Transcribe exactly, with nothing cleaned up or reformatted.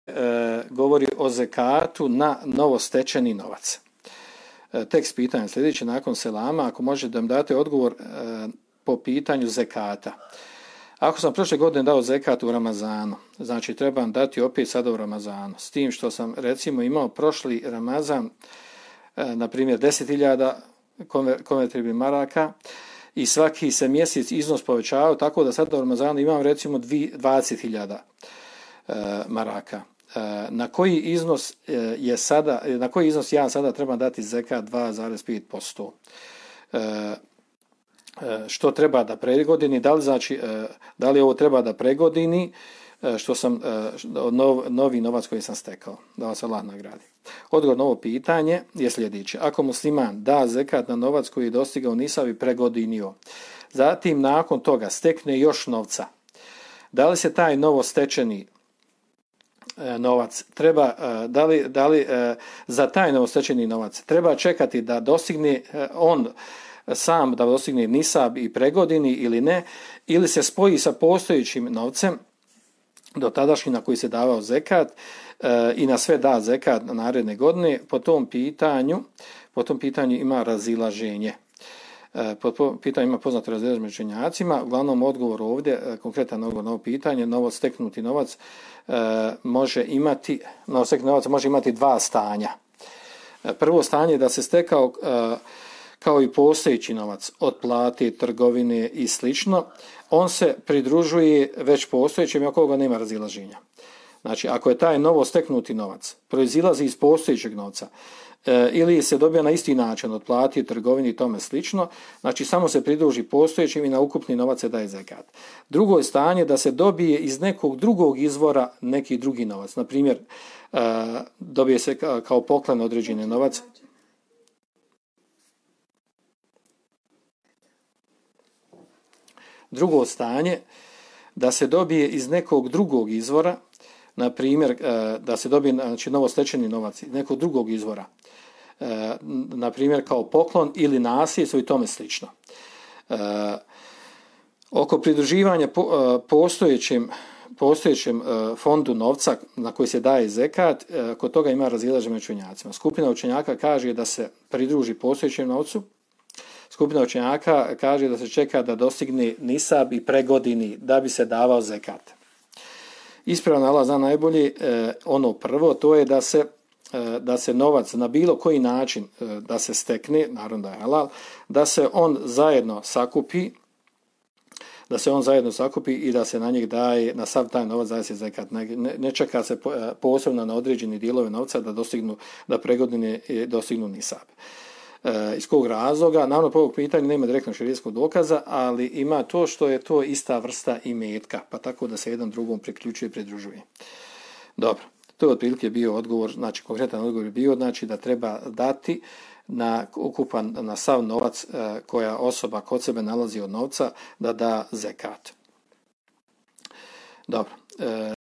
e, govori o zekatu na novostečeni novac. E, tekst pitanja sljedeći nakon selama, ako možete da mi date odgovor e, po pitanju zekata. Ako sam prošle godine dao zekat u Ramazanu, znači trebam dati opet sada u Ramazanu, s tim što sam recimo imao prošli Ramazan, e, na primjer deset hiljada konvertibilnih maraka i svaki se mjesec iznos povećavao, tako da sada u Ramazanu imam recimo dvadeset hiljada e, maraka. E, na koji iznos e, je sada, na koji iznos ja sada trebam dati zekat dva zarez pet posto? E, što treba da pregodini, da li, znači, da li ovo treba da pregodini što sam, nov, novi novac koji sam stekao, da vas Allah nagradi. Odgovor na ovo pitanje je sljedeće. Ako musliman da zekat na novac koji je dostigao nisab i pregodinio, zatim nakon toga stekne još novca, da li se taj novo stečeni novac treba, da li, da li za taj novo stečeni novac treba čekati da dostigne on sam da dostigne nisab i pregodini ili ne, ili se spoji sa postojećim novcem do tadašnji na koji se davao zekat e, i na sve da zekat na naredne godine, po tom pitanju, po tom pitanju ima razilaženje. E, po tom pitanju ima poznato razilaženje među učenjacima. Uglavnom odgovor ovdje, e, konkretan odgovor na ovo pitanje, novo steknuti novac e, može imati, novo steknuti novac može imati dva stanja. E, prvo stanje je da se stekao e, kao i postojeći novac od plate, trgovine i slično, on se pridružuje već postojećem i oko koga nema razilaženja. Znači, ako je taj novo steknuti novac proizilazi iz postojećeg novca e, ili se dobija na isti način od plate, trgovine i tome slično, znači samo se pridruži postojećim i na ukupni novac se daje zekat. Drugo je stanje da se dobije iz nekog drugog izvora neki drugi novac. Na primjer, e, dobije se kao poklon određeni novac. Drugo stanje, da se dobije iz nekog drugog izvora, na primjer, da se dobije znači, novostečeni novac iz nekog drugog izvora, na primjer kao poklon ili nasljedstvo i tome slično. Oko pridruživanja postojećem, postojećem fondu novca na koji se daje zekat, kod toga ima razilaženje među učenjacima. Skupina učenjaka kaže da se pridruži postojećem novcu, skupina učenjaka kaže da se čeka da dostigne nisab i pregodini da bi se davao zekat. Ispravno Allah zna najbolje, eh, ono prvo, to je da se, eh, da se novac na bilo koji način eh, da se stekne, naravno da je halal, da se on zajedno sakupi, da se on zajedno sakupi i da se na njih daje, na sav taj novac daje se zekat. Ne, ne čeka se posebno na određeni dijelove novca da dostignu, da pregodine i dostignu nisab. E, iz kog razloga? Naravno, po ovog pitanja nema direktnog šerijskog dokaza, ali ima to što je to ista vrsta imetka, pa tako da se jedan drugom priključuje i pridružuje. Dobro, to je otprilike bio odgovor, znači konkretan odgovor je bio, znači da treba dati na ukupan, na sav novac e, koja osoba kod sebe nalazi od novca, da da zekat. Dobro. E,